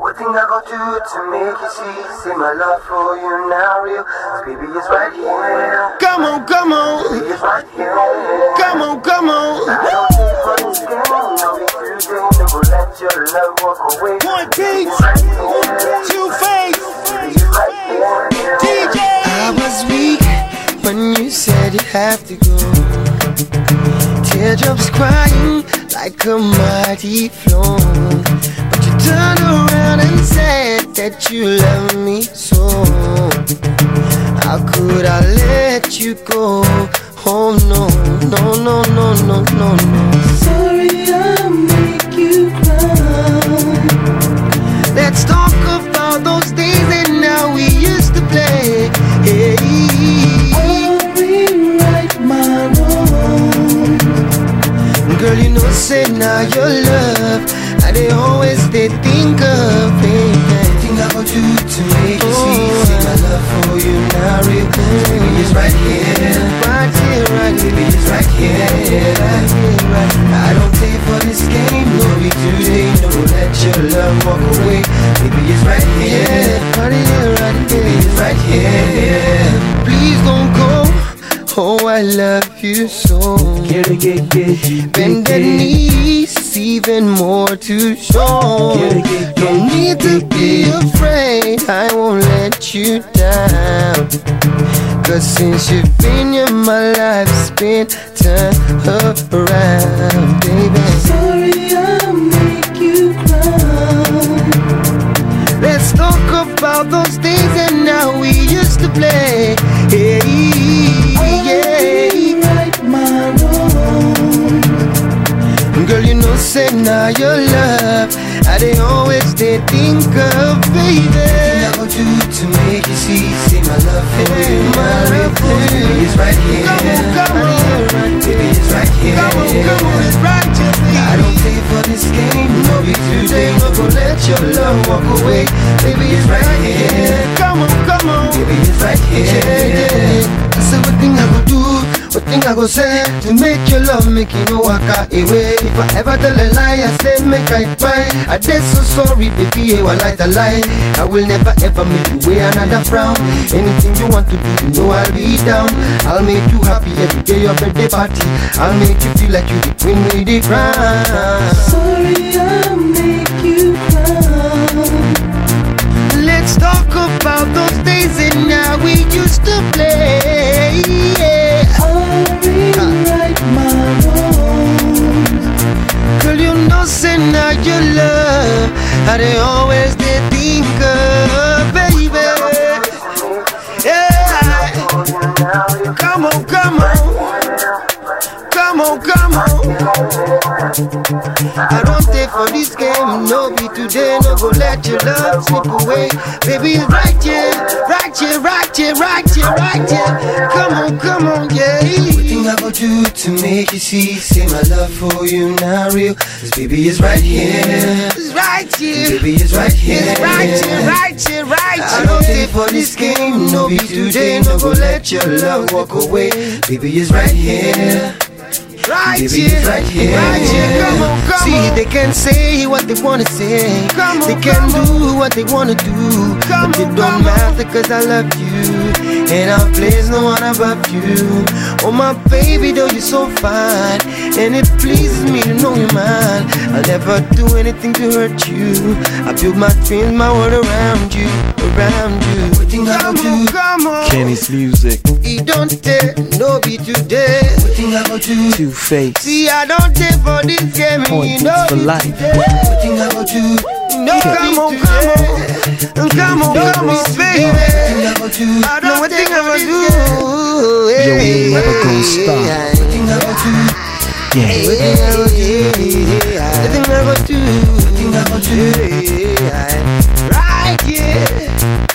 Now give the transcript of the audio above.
What thing I go do to make you see? Say my love for you now real. Cause baby is right here. Come on, come on. Baby is right here. Come on, come on. I don't take for this game. No be today. Never let your love walk away. One Baby beat, is right here. two face, Baby is right here. DJ. I was weak when you said you have to go. Teardrops crying like a mighty flow. But you turned around and said that you love me so. How could I let you go? Oh no, no, no, no, no, no, no. Sorry I make you cry. Let's talk about those days and now we used to play. Hey, I'll rewrite my wrongs. Girl, you know, say now your love I they always they think of, baby. Think I go do to make you see. Say my love for you now real. Baby is right here. Right here, right here. Baby is right here. Right here, right here. I don't pay for this game. No be today. No let your love walk away. Baby is right here. Right here, right here. Baby is right here. Please don't go. Oh, I love you so. Bend the knees, even more to show. Don't need to be afraid, I won't let you down. Cause since you've been in my life, it's been turned around, baby. Sorry I make you cry. Let's talk about those days and now we used to play. Hey, right my wrong. Girl, you know, say now your love I they always they think of, baby. I go do to make you see. Say my love for you, my love for you. Baby is right here. Come on, baby is right here. Come on, it's right here. I don't pay for this game. No be today. No go let your love walk away. Baby is right here. Come on, baby is right here. I said what thing I go do, what thing I go say to make your love make you no walk away. If I ever tell a lie, I say make I cry. I did so sorry, baby, I like a lie. I will never ever make you wear another frown. Anything you want to do, you know I'll be down. I'll make you happy every day your birthday party. I'll make you feel like you the queen with the crown. Sorry, I'll make you cry. Let's talk about those days and now we used to play. I'll rewrite my wrongs. Girl, you know, say now your love how they always they think of, baby. Yeah. Come on, come on. Come on, come on. I don't stay for this game, no be today, no go let your love slip away. Baby, it's right here, right here, right here, right here, right here. Come on, yeah. What thing I go do to make you see? Say my love for you now real. Cause baby is right here. It's right here. Baby is right here. It's right here, right here, right here. I don't stay for this game, no be today, no go let your love walk away. Baby is right here. Right here, right here, right here. Come on, come on. See, they can say what they wanna say. Come on, they can do what they wanna do. But it don't matter cause I love you. And I'll place no one above you. Oh my baby, though you're so fine. And it pleases me to know you're mine. I'll never do anything to hurt you. I build my dreams, my world around you, around you. Everything I do, come on. Kenny's music. He don't dare, no be today. Everything I do, Two Face. see, I don't dare for this game. Pointed You know for life. everything I do. No, come on, come on, baby. I don't what thing I gonna do. Yo, we never gonna stop. Yeah. Right here.